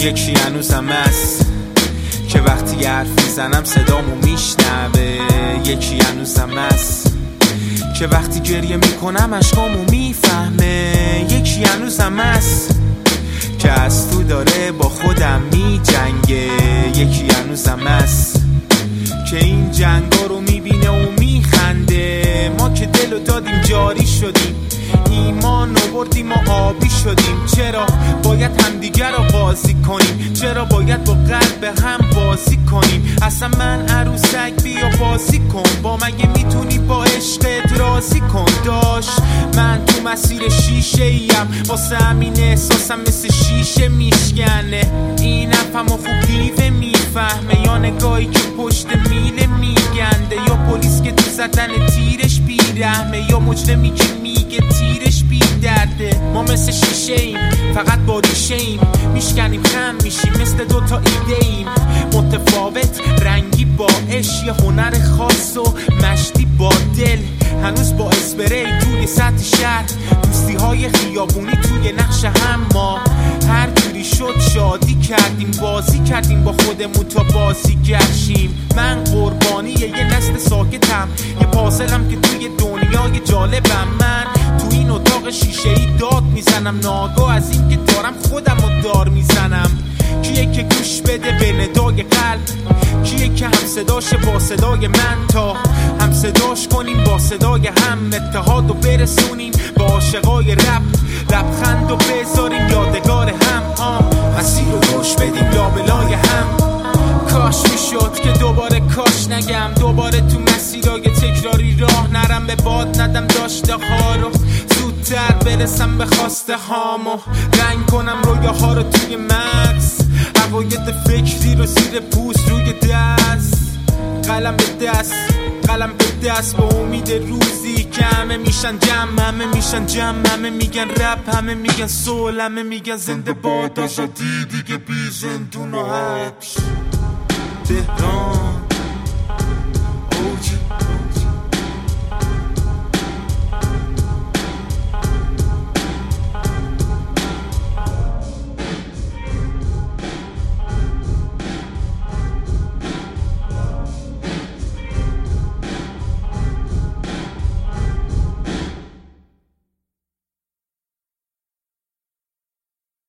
یکی هنوزم هست که وقتی حرف میزنم صدامو میشنوه. یکی هنوزم هست که وقتی گریه میکنم اشکامو میفهمه. یکی هنوزم هست که از تو داره با خودم میجنگه. یکی هنوزم هست که این جنگا رو میبینه و میخنده. ما که دلو دادیم جاری شدیم، ایمان رو بردیم و آبی شدیم. چرا باید همدیگر رو قاضی کنیم؟ چرا باید با قلب هم بازی کنیم؟ اصلا من عروسک بیا بازی کن با مگه میتونی با عشقت راضی کن. داش من تو مسیر شیشه ایم، واسه همین احساسم مثل شیشه میشکنه. این افهم و خوب دیوه میفهمه، یا نگاهی که پشت میله میگنده، یا پلیس که تو زدن تیرش بیرحمه، یا مجرمی که میگه تیرش بی درده. ما مثل شیشه ایم فقط با ریشه ایم، میشکنیم خم میشیم مثل دوتا ایده ایم. متفاوت رنگی با عشق، یه هنر خاص و مشتی با دل. هنوز با اسپری توی سطح شهر، دوستی های خیابونی توی نقش هم. ما هر جوری شد شادی کردیم، بازی کردیم با خودمون تا بازی گشیم. من قربانی یه نسل ساکتم، یه پازلم که توی دنیای جالبم. من تو این اتاق شیشه ای داد میزنم، ناگاه از این که دارم خودم رو دار میزنم. کیه که گوش بده به ندای قلب؟ کیه که هم صداش با صدای من، تا هم صداش کنیم با صدای هم. اتحاد رو برسونیم با عاشقای رپ، لبخند رو بذاریم یادگار هم. مسیر رو گوش بدیم لابلای هم. کاش میشد که دوباره کاش نگم، دوباره تو مسیرهای تکراری راه نرم. به باد ندم داشته ها رو، زودتر برسم به خواسته هامو. رنگ کنم رویاها رو توی مغز، عقاید فکری رو زیر پوست روی دست. قلم به دست، قلم به دست، با امید روزی که همه میشن جمع، همه میشن جمع. همه میگن رپ، همه میگن سول، همه میگن زنده باد آزادی دیگه بی زندون و حبس. تهران